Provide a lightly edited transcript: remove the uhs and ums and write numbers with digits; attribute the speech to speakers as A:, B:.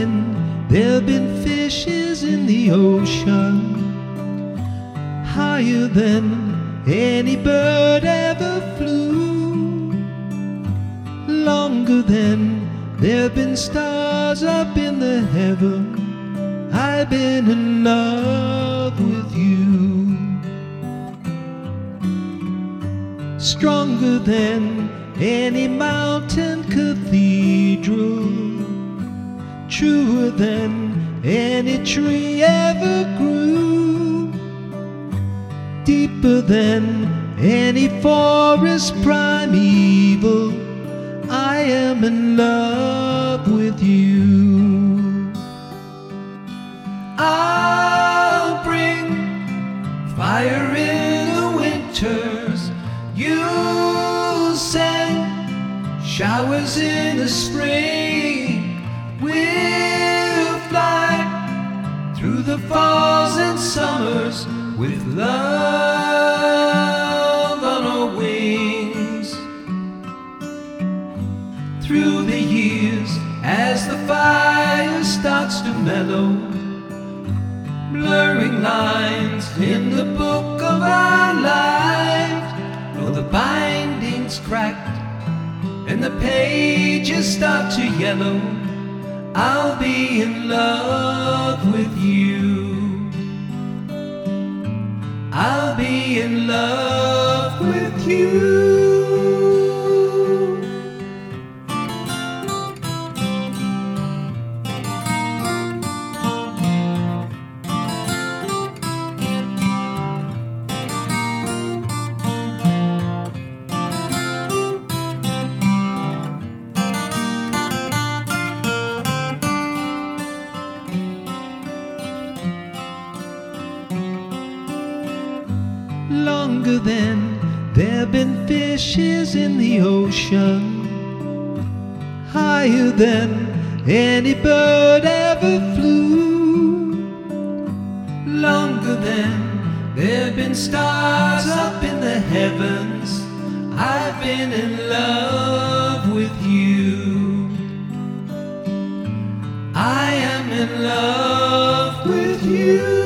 A: than there've been fishes in the ocean, higher than any bird ever flew, longer than there've been stars up in the heaven. I've been in love with you. Stronger than any mountain cathedral, truer than any tree ever grew, deeper than any forest primeval. I am in love with you. I'll bring fire in the winters, you'll send showers in the spring. We'll fly through the falls and summers with love on our wings. Through the years, as the fire starts to mellow, blurring lines in the book of our lives, though the binding's cracked and the pages start to yellow, I'll be in love with you. I'll be in love with you. Longer than there've been fishes in the ocean, higher than any bird ever flew, longer than there've been stars up in the heavens. I've been in love with you. I am in love with you.